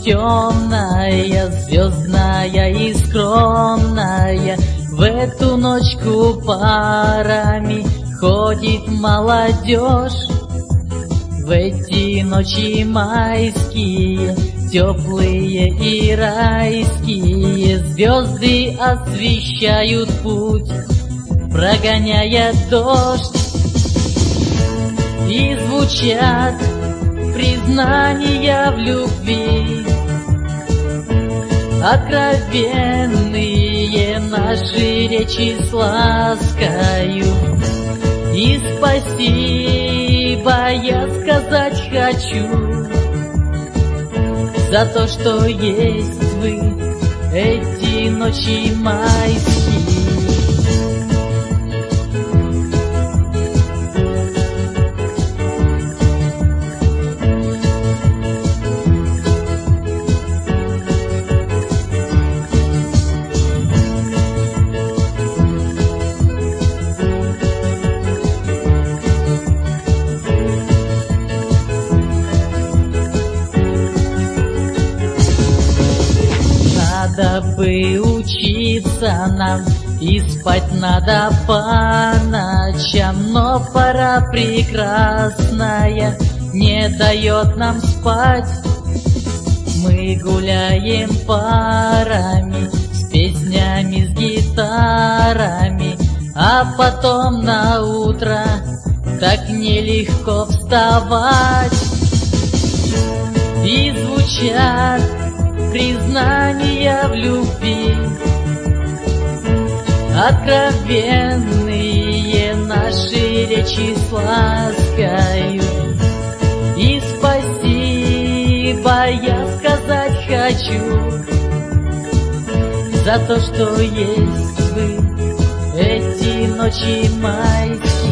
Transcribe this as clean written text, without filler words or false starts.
темная, звездная и скромная. В эту ночку парами ходит молодежь. В эти ночи майские, теплые и райские, звезды освещают путь, прогоняя дождь. И звучат признания в любви, откровенные наши речи с ласкою. И спасибо я сказать хочу за то, что есть вы эти ночи майские. Надо бы учиться нам, и спать надо по ночам, но пора прекрасная не дает нам спать. Мы гуляем парами, с песнями, с гитарами, а потом на утро так нелегко вставать. И звучат признания в любви, откровенные наши речи с ласкою. И спасибо я сказать хочу за то, что есть вы эти ночи майские.